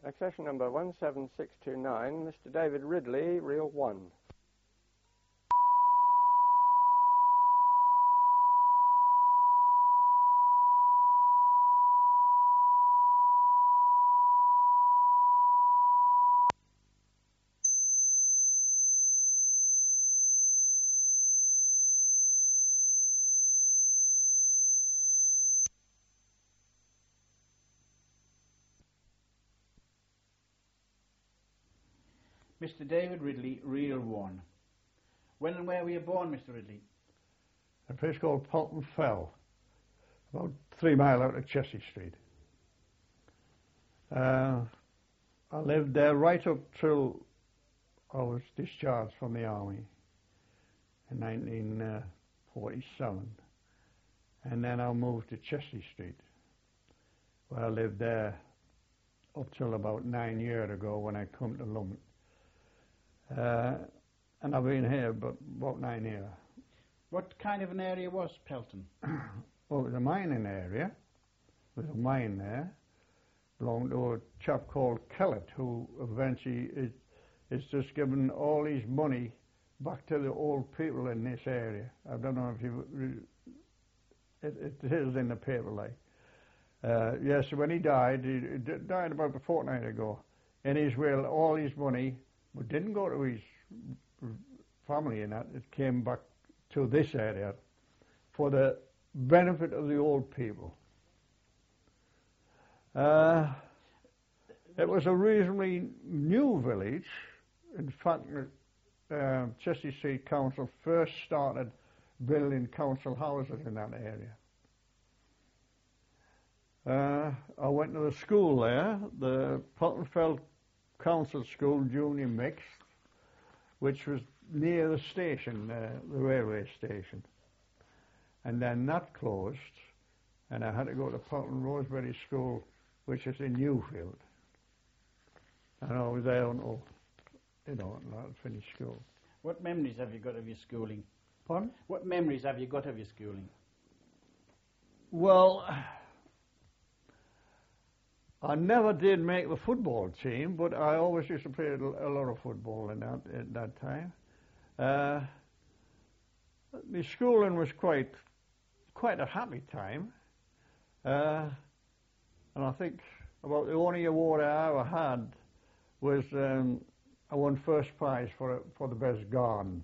Accession number 17629, Mr. David Ridley, reel 1. Mr. David Ridley, reel 1. When and where were you born, Mr. Ridley? A place called Polton Fell, about 3 miles out of Chelsea Street. I lived there right up till I was discharged from the army in 1947, and then I moved to Chelsea Street, where I lived there up till about 9 years ago when I come to London. And I've been here about 9 years. What kind of an area was Pelton? Well, it was a mining area. There was a mine there, belonged to a chap called Kellett, who eventually is just given all his money back to the old people in this area. I don't know if it is in the paper, like. Yes, when he died about a fortnight ago. In his will, all his money didn't go to his family and that. It came back to this area for the benefit of the old people. It was a reasonably new village. In fact, Chelsea Street Council first started building council houses in that area. I went to the school there, the Pottenfeld Council School Junior Mixed, which was near the station, the railway station. And then that closed, and I had to go to Potton Rosebery School, which is in Newfield. And I was there until, until I finished school. What memories have you got of your schooling? Pardon? What memories have you got of your schooling? Well, I never did make the football team, but I always used to play a lot of football at that time. My schooling was quite a happy time, and I think about the only award I ever had was I won first prize for the best garden.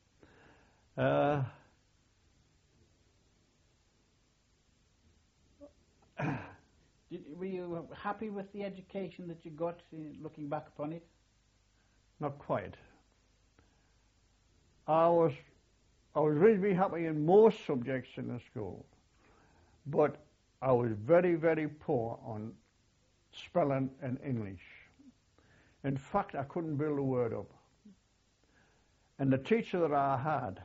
Were you happy with the education that you got, looking back upon it? Not quite. I was reasonably happy in most subjects in the school, but I was very, very poor on spelling and English. In fact, I couldn't build a word up. And the teacher that I had,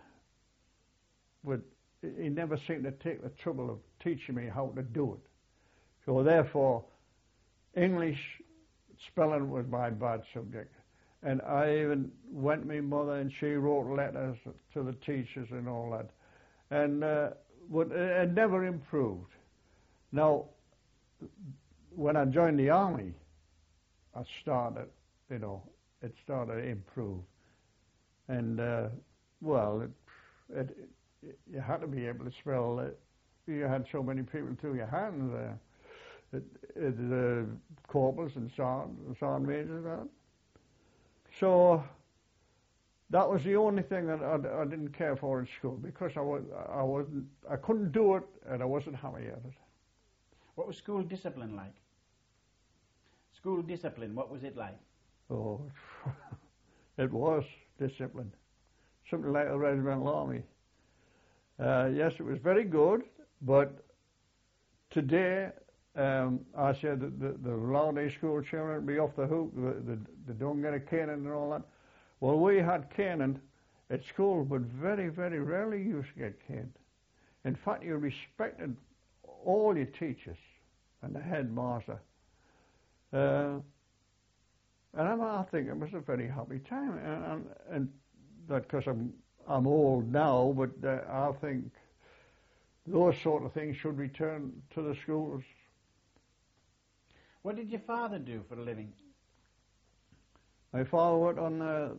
he never seemed to take the trouble of teaching me how to do it. So therefore, English spelling was my bad subject. And I even went to my mother and she wrote letters to the teachers and all that. And it never improved. Now, when I joined the army, I started, it started to improve. And, well, you had to be able to spell. You had so many people to your hands there. The corporals and sergeant majors and that. So that was the only thing that I didn't care for in school, because I couldn't do it and I wasn't happy at it. What was school discipline like? School discipline, what was it like? Oh, it was discipline. Something like a regimental army. Yes, it was very good, but today I said that the nowadays school children be off the hook, they don't get a caning and all that. Well, we had caning at school, but very, very rarely used to get caned. In fact, you respected all your teachers and the headmaster. And I think it was a very happy time, and that because I'm old now, but I think those sort of things should return to the schools. What did your father do for a living? My father worked on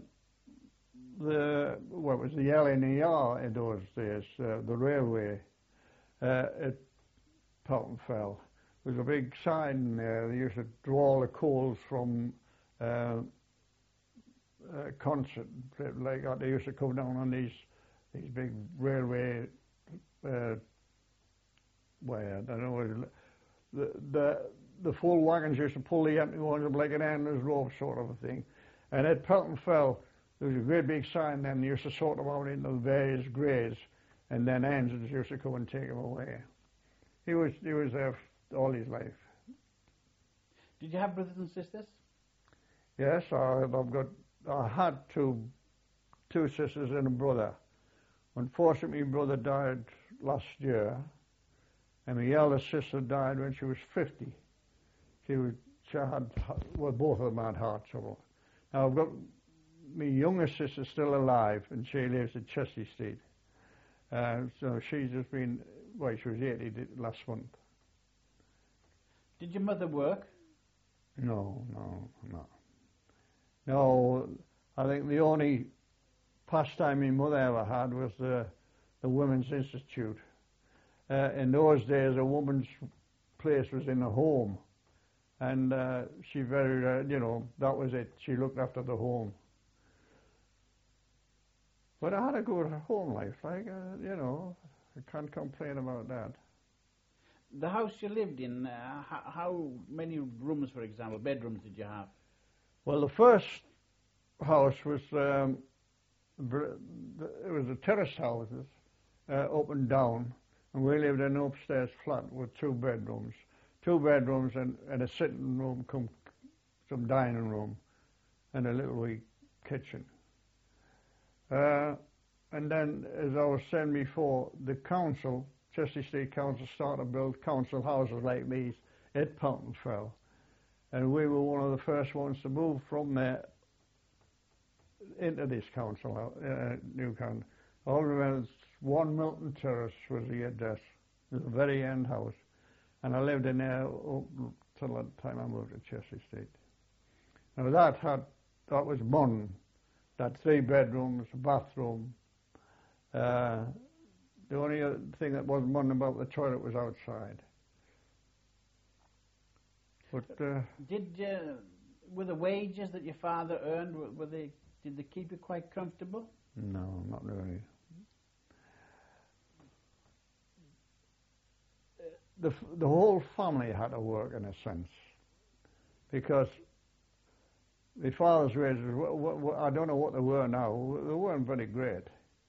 what was the LNER in those days, the railway at Peltonfell. There was a big sign there. They used to draw the coals from concert, like they used to come down on these big railway. I don't know. The full wagons used to pull the empty ones up like an endless rope sort of a thing. And at Peltonfell, there was a great big sign then. They used to sort them out into the various grades, and then engines used to come and take them away. He was there all his life. Did you have brothers and sisters? Yes, I had two sisters and a brother. Unfortunately, my brother died last year, and my eldest sister died when she was 50. Both of them had heart trouble. Now I've got my youngest sister still alive, and she lives at Chelsea Street. So she's just been, she was 80 last month. Did your mother work? No. No, I think the only pastime my mother ever had was the Women's Institute. In those days, a woman's place was in the home, and she that was it. She looked after the home. But I had a good home life, I can't complain about that. The house you lived in, how many rooms, for example, bedrooms did you have? Well, the first house was, it was a terrace houses, up and down, and we lived in an upstairs flat with 2 bedrooms. 2 bedrooms and a sitting room, some dining room, and a little wee kitchen. And then, as I was saying before, the council, Chelsea Street Council, started to build council houses like these at Peltonfell. And we were one of the first ones to move from there into this council, new council. All remember, 1 Milton Terrace was the address. It was a very end house. And I lived in there till the time I moved to Chelsea Street. Now that was modern. That 3 bedrooms, a bathroom. The only other thing that wasn't modern about the toilet was outside. But were the wages that your father earned, did they keep you quite comfortable? No, not really. The whole family had to work in a sense, because my father's wages, I don't know what they were now, they weren't very great.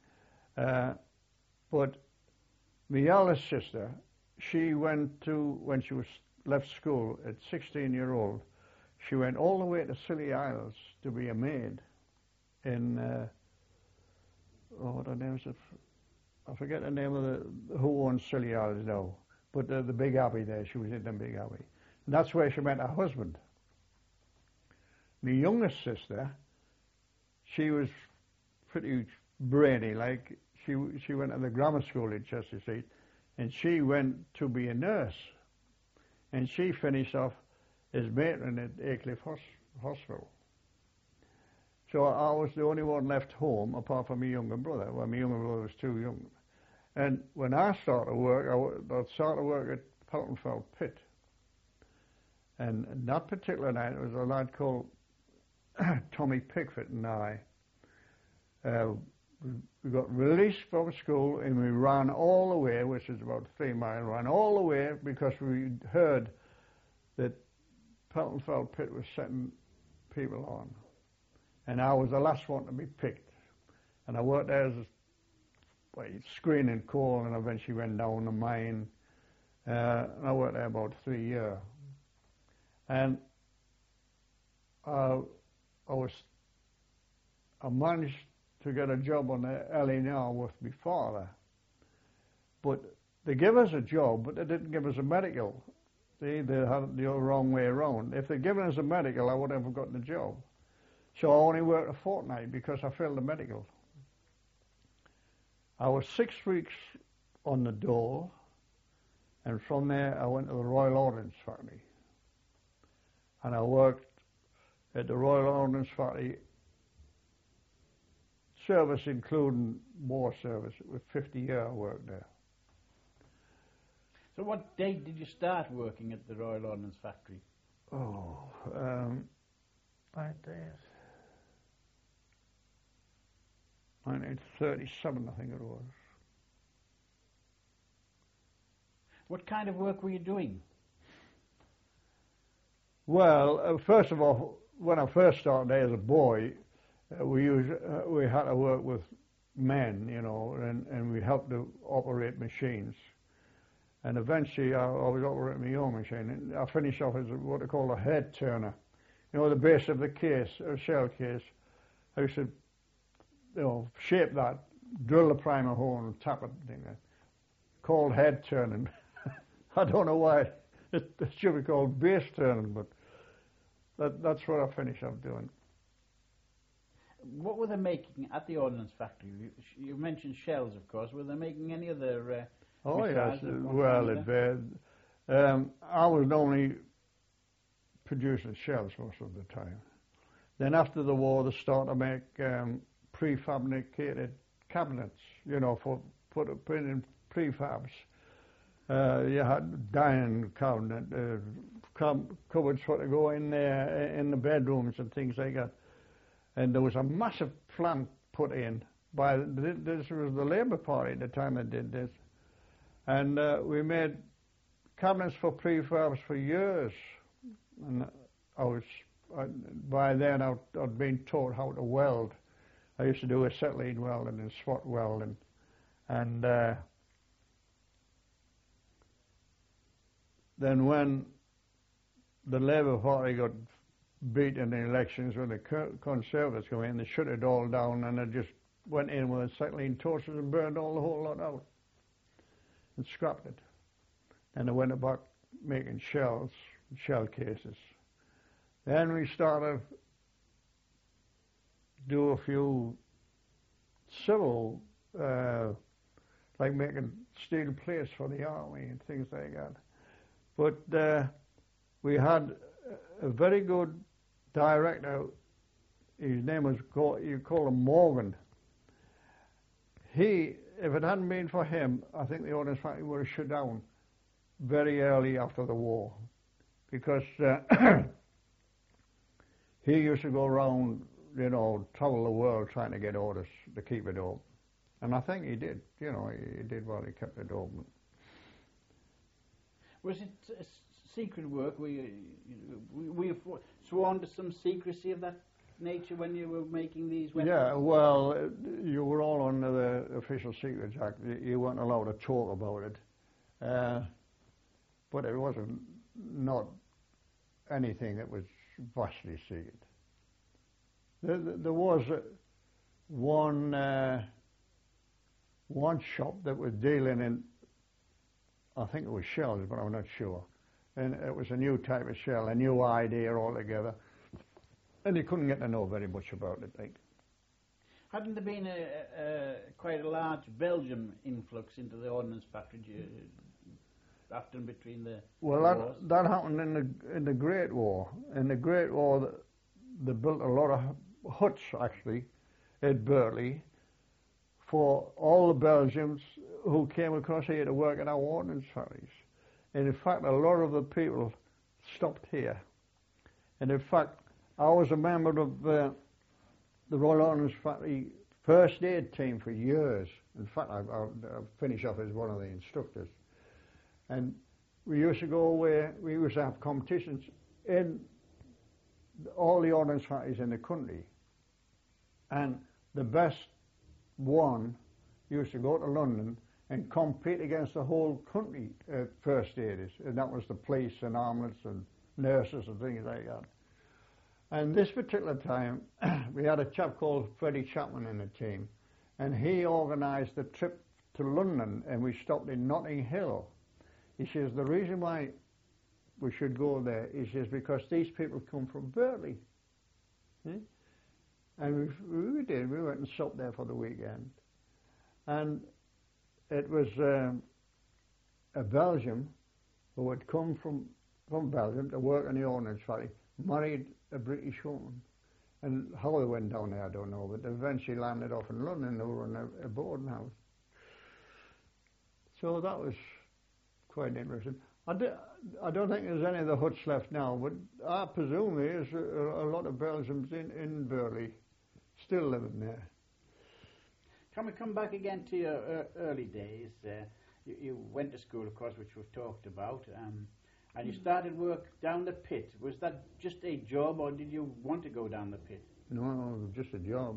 But my eldest sister, she when she was left school at 16-year-old, she went all the way to Scilly Isles to be a maid in, what the name is it? I forget the name of who owns Scilly Isles now, but the big abbey there, she was in the big abbey. And that's where she met her husband. My youngest sister, she was pretty brainy, like she went to the grammar school in Chelsea Street, and she went to be a nurse. And she finished off as matron at Aycliffe Hospital. So I was the only one left home, apart from my younger brother. Well, my younger brother was too young. And when I started work, I started work at Peltonfell Pit. And that particular night, it was a lad called Tommy Pickford and I. We got released from school and we ran all the way, which is about 3 miles, ran all the way because we heard that Peltonfell Pit was setting people on. And I was the last one to be picked. And I worked there as screening coal and eventually went down the mine. And I worked there about 3 years. And I managed to get a job on the LNR with my father. But they gave us a job, but they didn't give us a medical. See, they had it the wrong way around. If they'd given us a medical, I would have gotten the job. So I only worked a fortnight because I failed the medical. I was 6 weeks on the dole, and from there I went to the Royal Ordnance Factory. and I worked at the Royal Ordnance Factory, service including war service. It was 50 years I worked there. So what date did you start working at the Royal Ordnance Factory? Oh, 1937, I think it was. What kind of work were you doing? Well, first of all, when I first started there as a boy, we had to work with men, you know, and we helped to operate machines. And eventually I was operating my own machine. And I finished off as what they call a head turner. You know, the base of the case, a shell case. I used to, you know, shape that, drill the primer hole and tap it, called head turning. I don't know why it should be called base turning, but that's what I finished up doing. What were they making at the Ordnance Factory? You mentioned shells, of course. Were they making any other Oh yes, missiles of one well, kind or it another? I was normally producing shells most of the time. Then after the war, they started to make prefabricated cabinets, you know, for put in prefabs. You had dining cabinet, cupboards for to go in there in the bedrooms and things like that. And there was a massive plant put in by this was the Labour Party at the time that did this, and we made cabinets for prefabs for years. And by then I'd been taught how to weld. I used to do acetylene welding and spot welding, and then when the Labour Party got beat in the elections, when the Conservatives came in, they shut it all down, and they just went in with acetylene torches and burned the whole lot out and scrapped it. And they went about making shells, shell cases. Then we started do a few civil, like making steel plates for the army and things like that. But we had a very good director. His name was you call him Morgan. If it hadn't been for him, I think the Ordnance Factory would have shut down very early after the war, because he used to go around, you know, travel the world trying to get orders to keep it open. And I think he did, you know, he did well, he kept it open. Was it secret work? Were you sworn to some secrecy of that nature when you were making these weapons? Yeah, well, you were all under the Official Secrets Act. You weren't allowed to talk about it. But it wasn't not anything that was vastly secret. There was one shop that was dealing in, I think it was shells, but I'm not sure. And it was a new type of shell, a new idea altogether. And you couldn't get to know very much about it. Like. Hadn't there been quite a large Belgium influx into the Ordnance Factory after and between the wars? That happened in the Great War. In the Great War, they built a lot of huts, actually, at Burley for all the Belgians who came across here to work in our ordnance factories. And in fact, a lot of the people stopped here. And in fact, I was a member of the Royal Ordnance Factory first aid team for years. In fact, I finished off as one of the instructors. And we used to go away, we used to have competitions in all the ordnance factories in the country. And the best one used to go to London and compete against the whole country first aiders. And that was the police and ambulance and nurses and things like that. And this particular time, we had a chap called Freddie Chapman in the team, and he organised a trip to London, and we stopped in Notting Hill. He says, the reason why we should go there, he says, because these people come from Burley. And we did, we went and stopped there for the weekend. And it was a Belgian who had come from Belgium to work in the ordnance factory, married a British woman. And how they went down there, I don't know, but they eventually landed off in London. They were in a boarding house. So that was quite interesting. I don't think there's any of the huts left now, but I presume there's a lot of Belgians in Burley still living there. Can we come back again to your early days? You went to school, of course, which we've talked about, and you started work down the pit. Was that just a job, or did you want to go down the pit? No, just a job.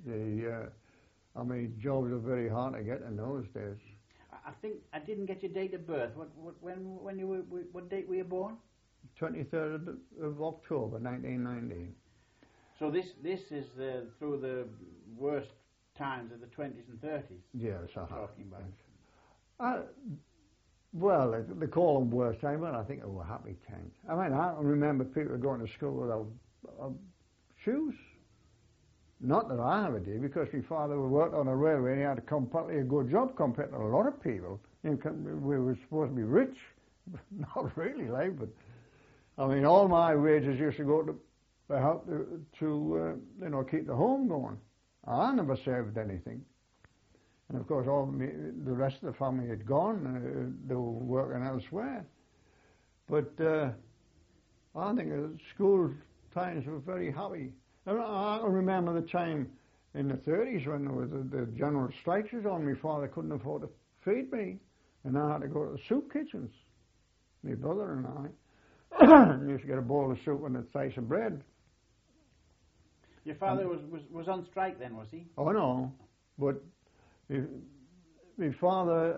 Jobs are very hard to get in those days. I think I didn't get your date of birth. What date were you born? 23rd of October, 1990. So this is through the worst times of the 20s and 30s. Yes, talking about. Well, they call them worst time, but I think they were happy times. I mean, I can remember people going to school without shoes. Not that I ever did, because my father worked on a railway and he had a completely good job compared to a lot of people. We were supposed to be rich, not really, like, but I mean, all my wages used to go to help to keep the home going. I never saved anything. And of course, the rest of the family had gone. They were working elsewhere. But I think school times were very happy. I remember the time in the 30s when there was the general strikes was on. My father couldn't afford to feed me, and I had to go to the soup kitchens. My brother and I used to get a bowl of soup and a slice of bread. Your father was on strike then, was he? Oh no, but my father,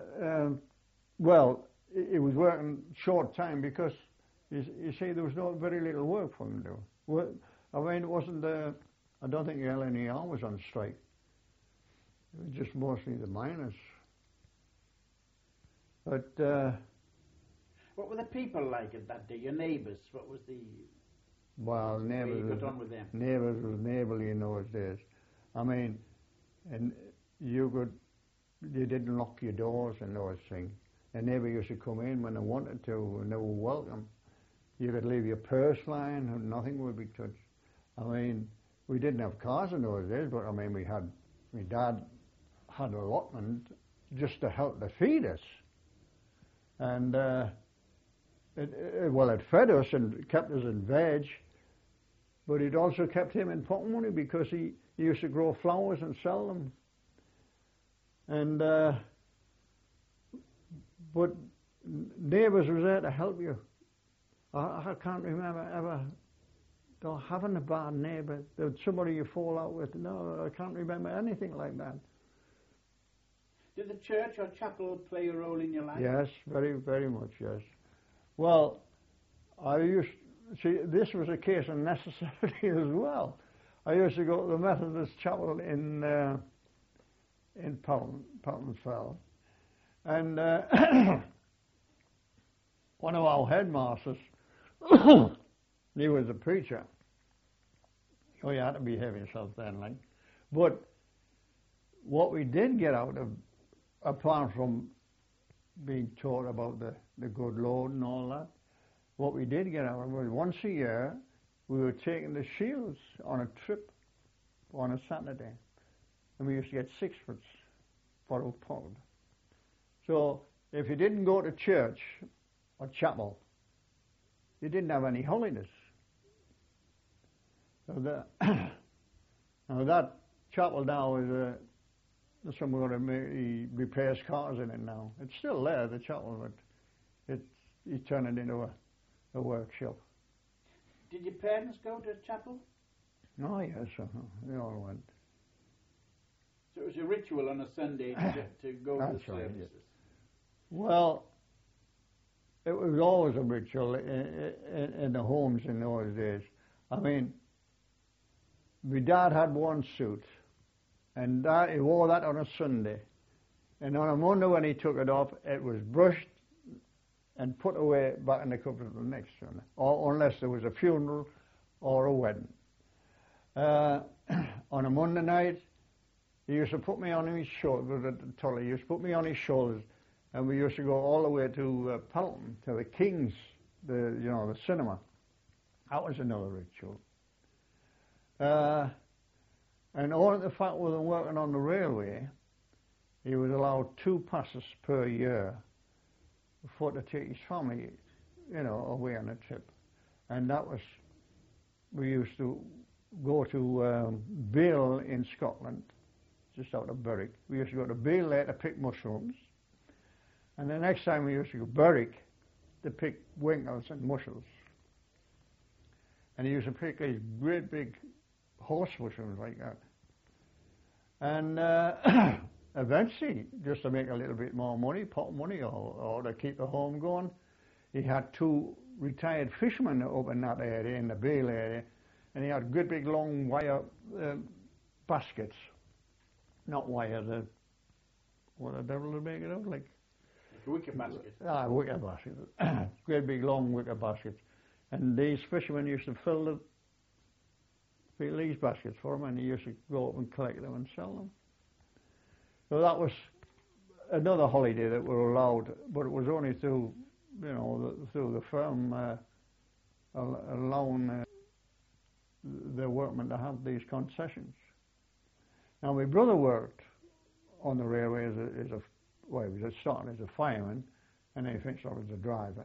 he was working short time because you see there was very little work for him to do. I mean, it wasn't I don't think the LNER was on strike. It was just mostly the miners. But what were the people like at that day? Your neighbours? What was the? Well, neighbours. You got on with them. Neighbours was neighbourly in those days. I mean, and you didn't lock your doors and those things. A neighbour used to come in when they wanted to, and they were welcome. You could leave your purse lying, and nothing would be touched. I mean, we didn't have cars in those days, but I mean, my dad had a allotment just to help to feed us. And it fed us and kept us in veg, but it also kept him in pocket money because he used to grow flowers and sell them. And but neighbours was there to help you. I can't remember ever having a bad neighbour. There was somebody you fall out with. No, I can't remember anything like that. Did the church or chapel play a role in your life? Yes, very, very much, yes. Well, this was a case of necessity as well. I used to go to the Methodist chapel in Pelton Fell, and one of our headmasters, he was a preacher. Oh, you had to behave yourself then, like. But what we did get out of, apart from being taught about the good Lord and all that, what we did get out of was once a year we were taking the Shields on a trip on a Saturday, and we used to get sixpence for a pound. So if you didn't go to church or chapel, you didn't have any holidays. So now that chapel now is someone who repairs cars in it now. It's still there, the chapel, but he turned it into a workshop. Did your parents go to chapel? Oh yes, they all went. So it was a ritual on a Sunday to go to the services. Right, yes. Well, it was always a ritual in the homes in those days. I mean, my dad had one suit, and he wore that on a Sunday. And on a Monday when he took it off, it was brushed and put away back in the cupboard the next Sunday, or unless there was a funeral or a wedding. On a Monday night, he used to put me on his shoulders, he used to put me on his shoulders, and we used to go all the way to Pelton, to the King's, the cinema. That was another ritual. And all the fact with him working on the railway, he was allowed 2 passes per year for to take his family, away on a trip. And that was, we used to go to Bale in Scotland, just out of Berwick. We used to go to Bale there to pick mushrooms. And the next time we used to go to Berwick to pick winkles and mussels. And he used to pick these great big horse mushrooms like that. And eventually, just to make a little bit more money, pot money, or to keep the home going, he had 2 retired fishermen up in that area, in the Bale area, and he had good big long wire baskets. Not wire, what the devil would make it out like? A wicker basket. Wicker baskets. Great big long wicker baskets. And these fishermen used to fill these baskets for him, and he used to go up and collect them and sell them. So that was another holiday that we were allowed, but it was only through, through the firm allowing the workmen to have these concessions. Now my brother worked on the railway he was starting as a fireman, and then he finished off as a driver.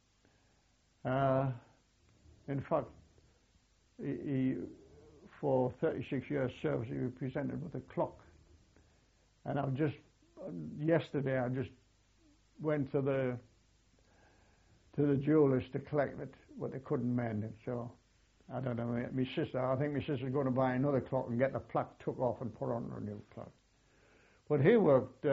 In fact, he for 36 years service, he was presented with a clock. And yesterday I just went to the jewelers to collect it, but they couldn't mend it. So I don't know. I think my sister's going to buy another clock and get the plaque took off and put on a new clock. But he worked,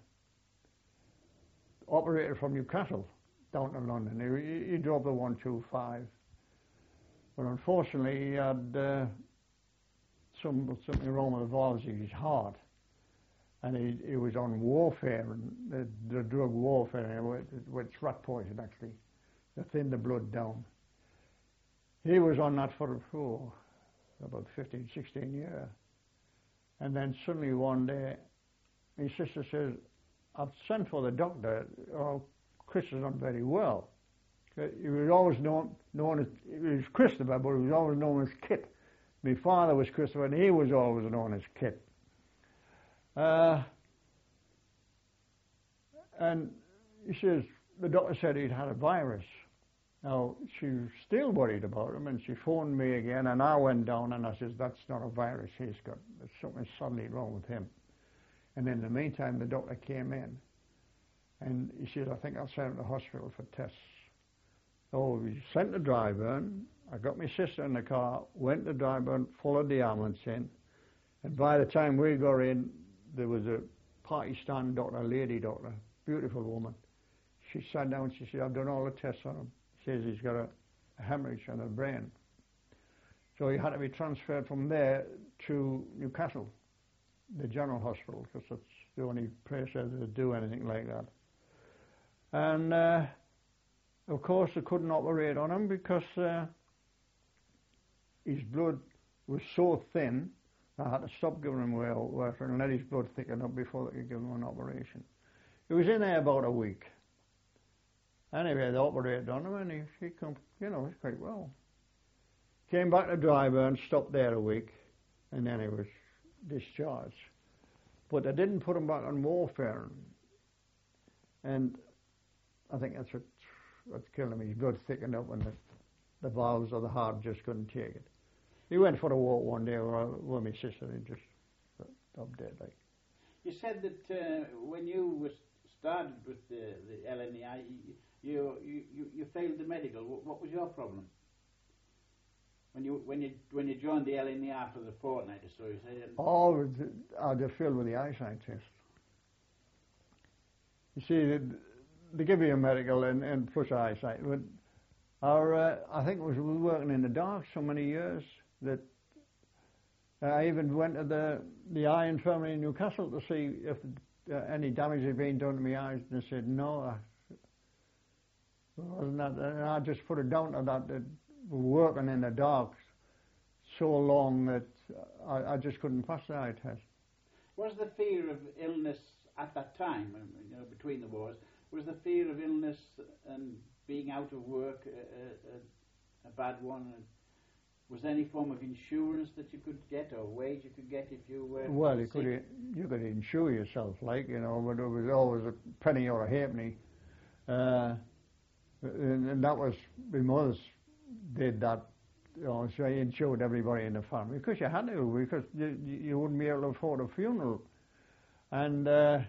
operated from Newcastle down to London. He drove the 125. But unfortunately, he had something wrong with the valves in his heart. And he was on warfare, and the drug warfare, with rat poison actually, to thin the blood down. He was on that for about 15, 16 years. And then suddenly one day, my sister says, I've sent for the doctor. Oh, Chris is not very well. He was always known as, he was Christopher, but he was always known as Kit. My father was Christopher, and he was always known as Kit. And he says, the doctor said he'd had a virus. Now, she was still worried about him, and she phoned me again, and I went down, and I said, that's not a virus he's got. There's something suddenly wrong with him. And in the meantime, the doctor came in, and he said, I think I'll send him to hospital for tests. So we sent the Dryburn. I got my sister in the car, went to Dryburn, followed the ambulance in, and by the time we got in, there was a Pakistan doctor, a lady doctor, beautiful woman. She sat down, she said, I've done all the tests on him. She says he's got a hemorrhage on the brain. So he had to be transferred from there to Newcastle, the general hospital, because that's the only place that would do anything like that. And of course they couldn't operate on him because his blood was so thin. I had to stop giving him water and let his blood thicken up before they could give him an operation. He was in there about a week. Anyway, they operated on him, and he come, he's quite well. Came back to Dryburn, stopped there a week, and then he was discharged. But they didn't put him back on warfare. And I think that's what's killed him. His blood thickened up, and the valves of the heart just couldn't take it. He went for a walk one day with my sister, and just stopped dead. Like. You said that when you started with the LNEI, you failed the medical. What was your problem? When you joined the LNEI after the fortnight or so, you said. Oh, I just failed with the eyesight test. You see, they give you a medical and plus eyesight. But I think it was working in the dark so many years that I even went to the eye infirmary in Newcastle to see if any damage had been done to my eyes, and they said no. Wasn't that? And I just put it down to that working in the dark so long that I just couldn't pass the eye test. Was the fear of illness at that time, between the wars, was the fear of illness and being out of work a bad one? Was there any form of insurance that you could get or wage you could get if you were Well, sick? you could insure yourself, like, you know, but it was always a penny or a halfpenny. And that was, my mother's did that, you know, so he insured everybody in the family, because you had to, because you wouldn't be able to afford a funeral. And there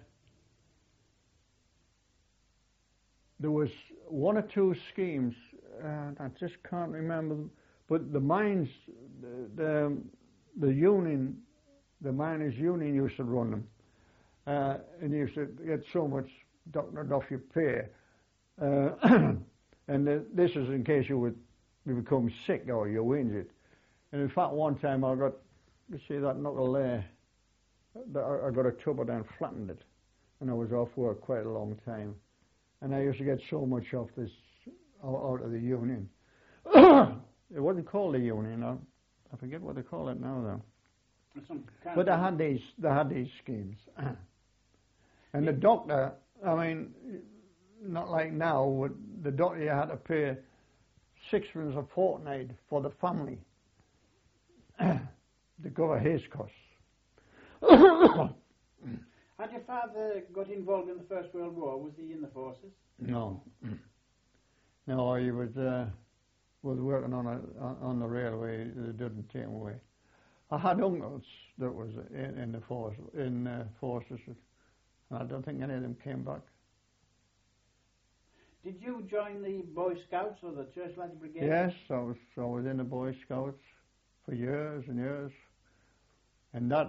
was one or two schemes, I just can't remember them, but the mines, the union, the miners' union used to run them, and you used to get so much doctored off your pay. And this is in case you become sick or you were injured. And in fact, one time I got, you see that knuckle there, I got a tubber and flattened it, and I was off work quite a long time. And I used to get so much off this, out of the union. It wasn't called the union, I forget what they call it now though. But they had these schemes. And the doctor, I mean, not like now, with the doctor you had to pay £6 a fortnight for the family to cover his costs. Had your father got involved in the First World War? Was he in the forces? No. No, he was working on the railway. They didn't take him away. I had uncles that was in the forces, and I don't think any of them came back. Did you join the Boy Scouts or the Church Lads Brigade? Yes, I was in the Boy Scouts for years and years, and that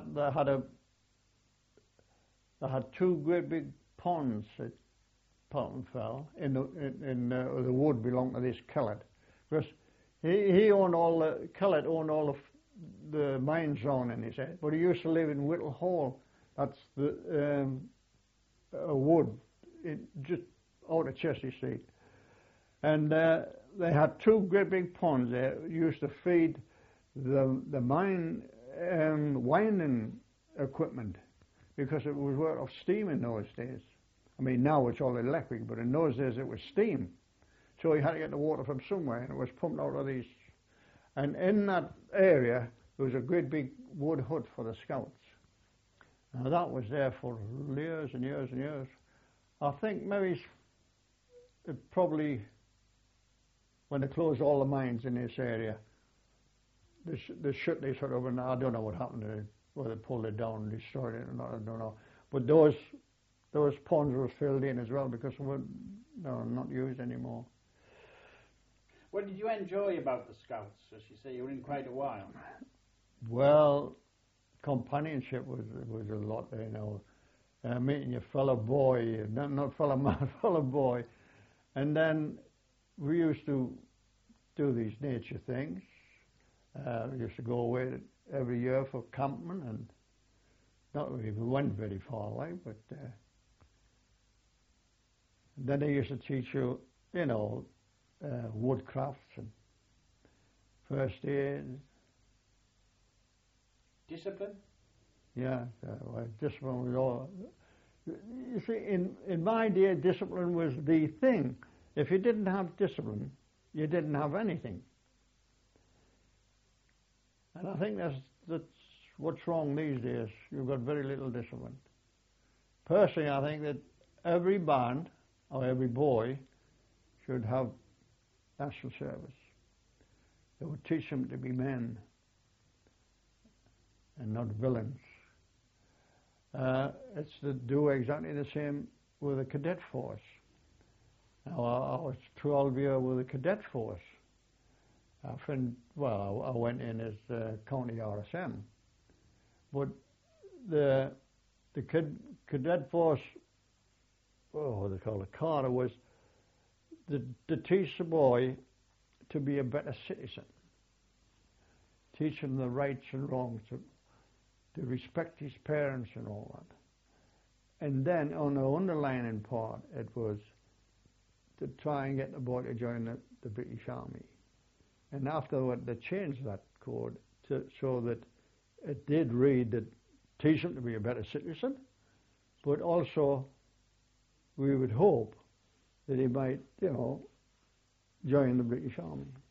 they had two great big ponds at Pottenfell. The wood belonged to this Kellett, because he owned all the Kellett owned all the mines on in his head, but he used to live in Whittle Hall. That's the a wood just out of Chelsea Street, and they had two great big ponds there. Used to feed the mine winding equipment, because it was worked off steam in those days. I mean, now it's all electric, but in those days it was steam. So he had to get the water from somewhere, and it was pumped out of these. And in that area, there was a great big wood hut for the Scouts. Now that was there for years and years and years. I think maybe it probably, when they closed all the mines in this area, they shut this sort of, and I don't know what happened to it, whether they pulled it down and destroyed it or not, I don't know. But those ponds were filled in as well, because they were not used anymore. What did you enjoy about the Scouts? As you say, you were in quite a while. Well, companionship was a lot, you know. Meeting your fellow boy, not fellow man, fellow boy. And then we used to do these nature things. We used to go away every year for camping, and not really, we went very far away, but then they used to teach you, you know, woodcrafts and first aid. Discipline? Yeah, discipline was all. You see, in my day, discipline was the thing. If you didn't have discipline, you didn't have anything. And I think that's what's wrong these days. You've got very little discipline. Personally, I think that every band or every boy should have national service. It would teach them to be men and not villains. It's to do exactly the same with the cadet force. Now, I was 12 years with the cadet force. I went in as county RSM, but the cadet force, what they call it, Carter, was to teach the boy to be a better citizen, teach him the rights and wrongs, to respect his parents and all that. And then on the underlining part, it was to try and get the boy to join the British Army. And afterward, they changed that code so that it did read that teach him to be a better citizen, but also we would hope that he might, you know, join the British Army.